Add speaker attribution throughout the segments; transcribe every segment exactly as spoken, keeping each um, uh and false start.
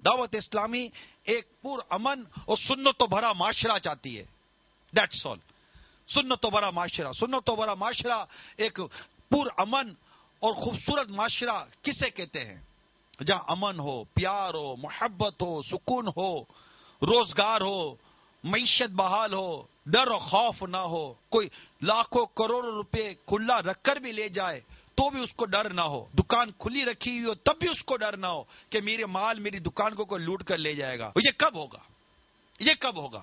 Speaker 1: دعوت اسلامی ایک پر امن اور سنت و بھرا معاشرہ چاہتی ہے. That's all. سنت و بھرا معاشرہ. سنت و بھرا معاشرہ ایک پر امن اور خوبصورت معاشرہ کسے کہتے ہیں؟ جہاں امن ہو، پیار ہو، محبت ہو، سکون ہو، روزگار ہو، معیشت بحال ہو، ڈر و خوف نہ ہو. کوئی لاکھوں کروڑوں روپے کھلا رکھ کر بھی لے جائے تو بھی اس کو ڈر نہ ہو. دکان کھلی رکھی ہوئی ہو تب بھی اس کو ڈر نہ ہو کہ میرے مال میری دکان کو کوئی لوٹ کر لے جائے گا. یہ کب ہوگا؟ یہ کب ہوگا؟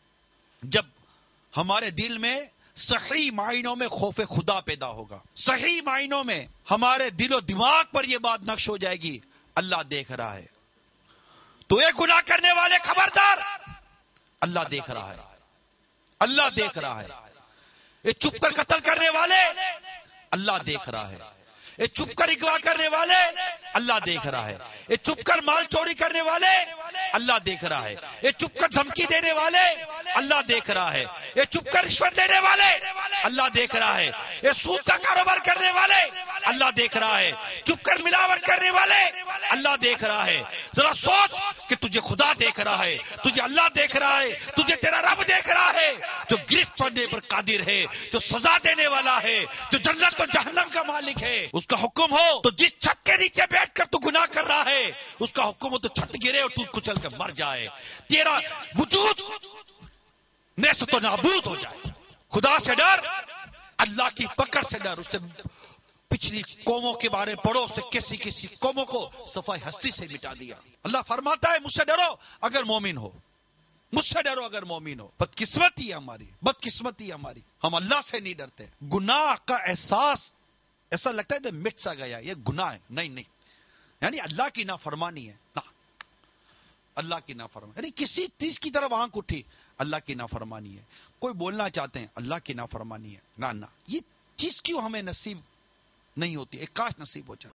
Speaker 1: جب ہمارے دل میں صحیح معنوں میں خوف خدا پیدا ہوگا. صحیح معنوں میں ہمارے دل و دماغ پر یہ بات نقش ہو جائے گی اللہ دیکھ رہا ہے. تو یہ گناہ کرنے والے خبردار، اللہ دیکھ رہا ہے. اللہ دیکھ رہا ہے. یہ چپ کر قتل کرنے والے اللہ دیکھ رہا ہے. یہ چپ کر اغوا کرنے والے اللہ دیکھ رہا ہے. یہ چپ کر مال چوری کرنے والے اللہ دیکھ رہا ہے. یہ چپ کر دھمکی دینے والے اللہ دیکھ رہا ہے. یہ چپ کر رشوت دینے والے اللہ دیکھ رہا ہے. یہ سود کا کاروبار کرنے والے اللہ دیکھ رہا ہے. چپ کر ملاوٹ کرنے والے اللہ دیکھ رہا ہے. ذرا سوچ کہ تجھے خدا دیکھ رہا ہے، تجھے اللہ دیکھ رہا ہے، تجھے تیرا رب دیکھ رہا ہے جو گرفت کرنے پر قادر ہے، جو سزا دینے والا ہے، جو جنت و جہنم کا مالک ہے. اس کا حکم ہو تو جس چھت کے نیچے بیٹھ کر تو گناہ کر رہا ہے اس کا حکم ہو تو چھت گرے اور تو کچل کر مر جائے، تیرا وجود نیست و نابود ہو جائے. خدا سے ڈر، اللہ کی پکڑ سے ڈر. اس سے پچھلی قوموں کے بارے میں پڑھو، اس نے کسی کسی قوموں کو صفائی ہستی سے مٹا دیا. اللہ فرماتا ہے مجھ سے ڈرو اگر مومن ہو، مجھ سے ڈرو اگر مومن ہو. بدقسمتی ہے ہماری، بدقسمتی ہے ہماری، ہم اللہ سے نہیں ڈرتے. گناہ کا احساس ایسا لگتا ہے کہ مٹ سا گیا، یہ گناہ ہے. نہیں نہیں، یعنی اللہ کی نافرمانی ہے. نہ، اللہ کی نافرمانی یعنی کسی چیز کی طرف آنکھ اٹھی اللہ کی نافرمانی ہے. کوئی بولنا چاہتے ہیں اللہ کی نافرمانی ہے. نہ نہ، یہ چیز کیوں ہمیں نصیب نہیں ہوتی؟ ایک کاش نصیب ہو جائے.